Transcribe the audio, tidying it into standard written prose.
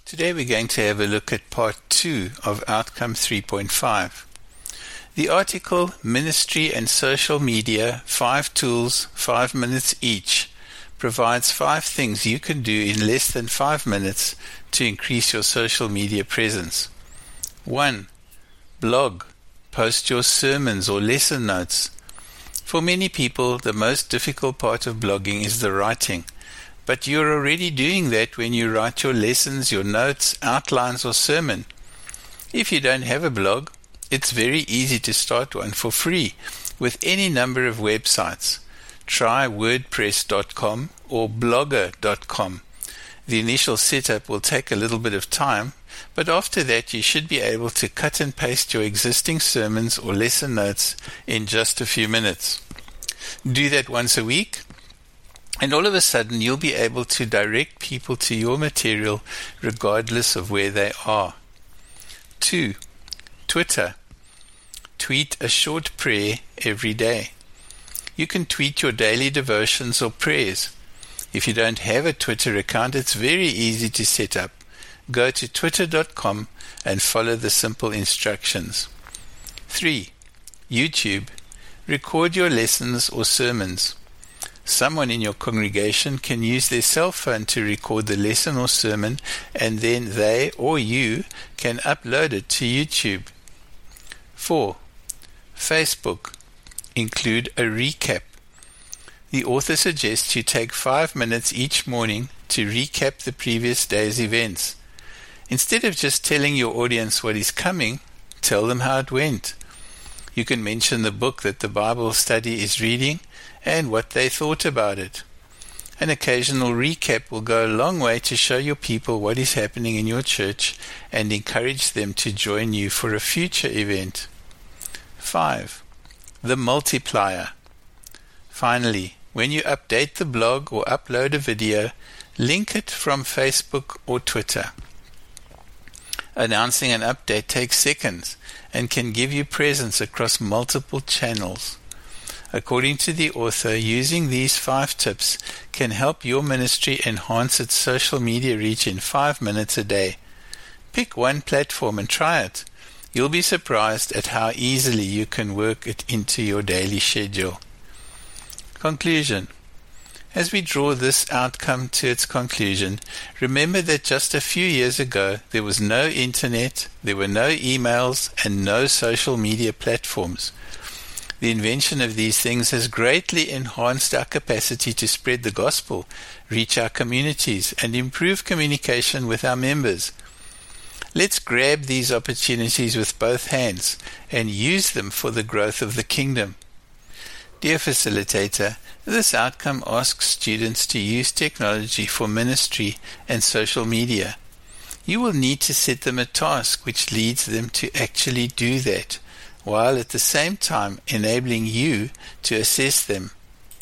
Today we're going to have a look at part 2 of Outcome 3.5. The article, Ministry and Social Media, 5 Tools, 5 Minutes Each, provides 5 things you can do in less than 5 minutes to increase your social media presence. 1. Blog. Post your sermons or lesson notes. For many people, the most difficult part of blogging is the writing. But you're already doing that when you write your lessons, your notes, outlines, or sermon. If you don't have a blog, it's very easy to start one for free with any number of websites. Try WordPress.com or Blogger.com. The initial setup will take a little bit of time, but after that you should be able to cut and paste your existing sermons or lesson notes in just a few minutes. Do that once a week, and all of a sudden you'll be able to direct people to your material regardless of where they are. 2. Twitter. Tweet a short prayer every day. You can tweet your daily devotions or prayers. If you don't have a Twitter account, it's very easy to set up. Go to twitter.com and follow the simple instructions. 3. YouTube. Record your lessons or sermons. Someone in your congregation can use their cell phone to record the lesson or sermon, and then they or you can upload it to YouTube. 4. Facebook. Include a recap. The author suggests you take 5 minutes each morning to recap the previous day's events. Instead of just telling your audience what is coming, tell them how it went. You can mention the book that the Bible study is reading and what they thought about it. An occasional recap will go a long way to show your people what is happening in your church and encourage them to join you for a future event. 5. The multiplier. Finally, when you update the blog or upload a video, link it from Facebook or Twitter. Announcing an update takes seconds and can give you presence across multiple channels. According to the author, using these 5 tips can help your ministry enhance its social media reach in 5 minutes a day. Pick one platform and try it. You'll be surprised at how easily you can work it into your daily schedule. Conclusion. As we draw this outcome to its conclusion, remember that just a few years ago there was no internet, there were no emails, and no social media platforms. The invention of these things has greatly enhanced our capacity to spread the gospel, reach our communities, and improve communication with our members. Let's grab these opportunities with both hands and use them for the growth of the kingdom. Dear facilitator, this outcome asks students to use technology for ministry and social media. You will need to set them a task which leads them to actually do that, while at the same time enabling you to assess them.